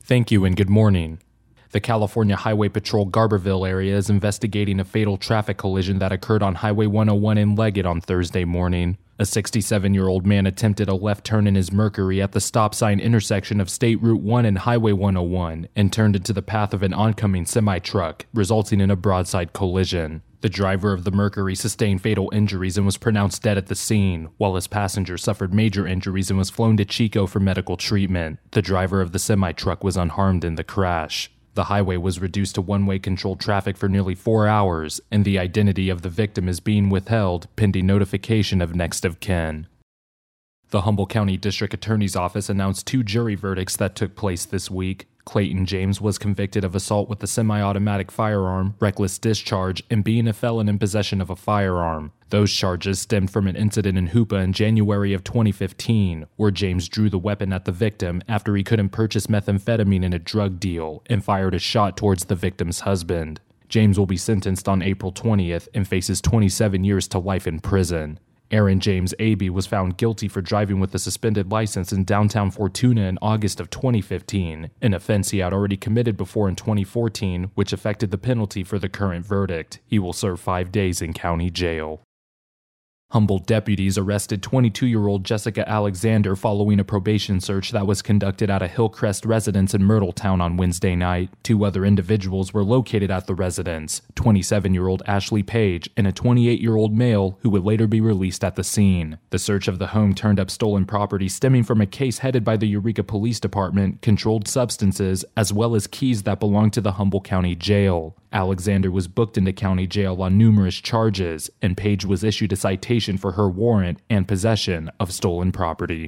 Thank you and good morning. The California Highway Patrol Garberville area is investigating a fatal traffic collision that occurred on Highway 101 in Leggett on Thursday morning. A 67-year-old man attempted a left turn in his Mercury at the stop sign intersection of State Route 1 and Highway 101 and turned into the path of an oncoming semi-truck, resulting in a broadside collision. The driver of the Mercury sustained fatal injuries and was pronounced dead at the scene, while his passenger suffered major injuries and was flown to Chico for medical treatment. The driver of the semi-truck was unharmed in the crash. The highway was reduced to one-way controlled traffic for nearly 4 hours, and the identity of the victim is being withheld pending notification of next of kin. The Humboldt County District Attorney's Office announced 2 jury verdicts that took place this week. Clayton James was convicted of assault with a semi-automatic firearm, reckless discharge, and being a felon in possession of a firearm. Those charges stemmed from an incident in Hoopa in January of 2015, where James drew the weapon at the victim after he couldn't purchase methamphetamine in a drug deal and fired a shot towards the victim's husband. James will be sentenced on April 20th and faces 27 years to life in prison. Aaron James Abey was found guilty for driving with a suspended license in downtown Fortuna in August of 2015, an offense he had already committed before in 2014, which affected the penalty for the current verdict. He will serve 5 days in county jail. Humboldt deputies arrested 22-year-old Jessica Alexander following a probation search that was conducted at a Hillcrest residence in Myrtletown on Wednesday night. 2 other individuals were located at the residence, 27-year-old Ashley Page and a 28-year-old male who would later be released at the scene. The search of the home turned up stolen property stemming from a case headed by the Eureka Police Department, controlled substances, as well as keys that belonged to the Humboldt County Jail. Alexander was booked into county jail on numerous charges, and Page was issued a citation for her warrant and possession of stolen property.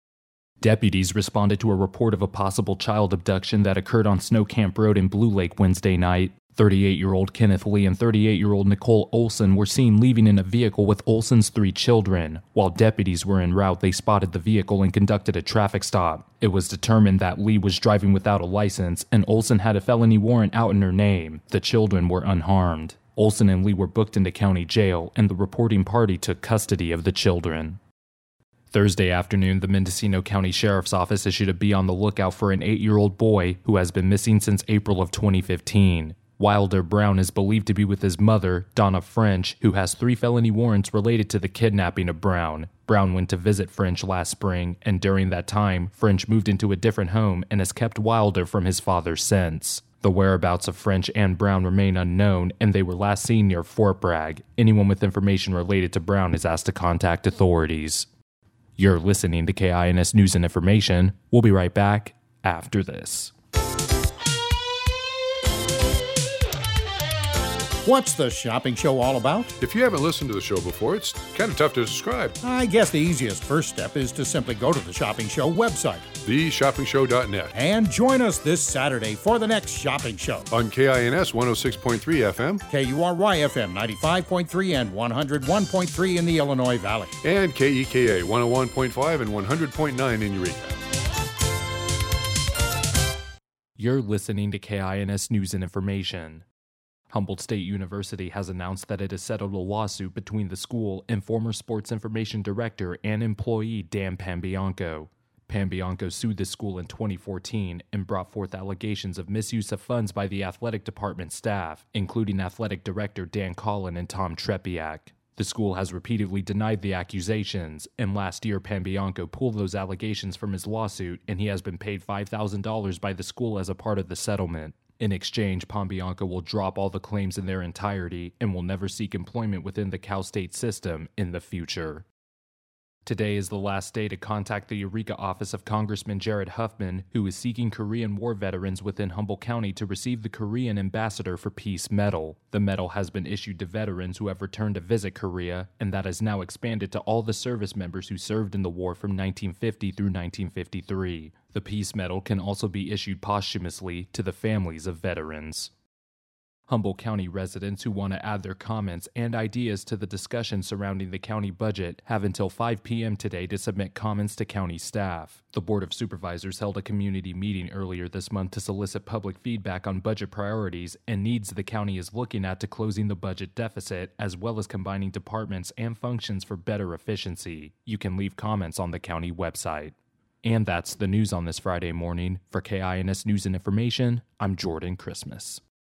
Deputies responded to a report of a possible child abduction that occurred on Snow Camp Road in Blue Lake Wednesday night. 38-year-old Kenneth Lee and 38-year-old Nicole Olson were seen leaving in a vehicle with Olson's 3 children. While deputies were en route, they spotted the vehicle and conducted a traffic stop. It was determined that Lee was driving without a license and Olson had a felony warrant out in her name. The children were unharmed. Olson and Lee were booked into county jail, and the reporting party took custody of the children. Thursday afternoon, the Mendocino County Sheriff's Office issued a be on the lookout for an 8-year-old boy who has been missing since April of 2015. Wilder Brown is believed to be with his mother, Donna French, who has 3 felony warrants related to the kidnapping of Brown. Brown went to visit French last spring, and during that time, French moved into a different home and has kept Wilder from his father since. The whereabouts of French and Brown remain unknown, and they were last seen near Fort Bragg. Anyone with information related to Brown is asked to contact authorities. You're listening to KINS News and Information. We'll be right back after this. What's the shopping show all about? If you haven't listened to the show before, it's kind of tough to describe. I guess the easiest first step is to simply go to the Shopping Show website, theshoppingshow.net, and join us this Saturday for the next shopping show. On KINS 106.3 FM, KURY FM 95.3 and 101.3 in the Illinois Valley, and KEKA 101.5 and 100.9 in Eureka. You're listening to KINS News and Information. Humboldt State University has announced that it has settled a lawsuit between the school and former sports information director and employee Dan Pambianco. Pambianco sued the school in 2014 and brought forth allegations of misuse of funds by the athletic department staff, including athletic director Dan Collin and Tom Trepiak. The school has repeatedly denied the accusations, and last year Pambianco pulled those allegations from his lawsuit, and he has been paid $5,000 by the school as a part of the settlement. In exchange, Pambianco will drop all the claims in their entirety and will never seek employment within the Cal State system in the future. Today is the last day to contact the Eureka office of Congressman Jared Huffman, who is seeking Korean War veterans within Humboldt County to receive the Korean Ambassador for Peace medal. The medal has been issued to veterans who have returned to visit Korea, and that has now expanded to all the service members who served in the war from 1950 through 1953. The Peace Medal can also be issued posthumously to the families of veterans. Humboldt County residents who want to add their comments and ideas to the discussion surrounding the county budget have until 5 p.m. today to submit comments to county staff. The Board of Supervisors held a community meeting earlier this month to solicit public feedback on budget priorities and needs the county is looking at to closing the budget deficit, as well as combining departments and functions for better efficiency. You can leave comments on the county website. And that's the news on this Friday morning. For KINS News and Information, I'm Jordan Christmas.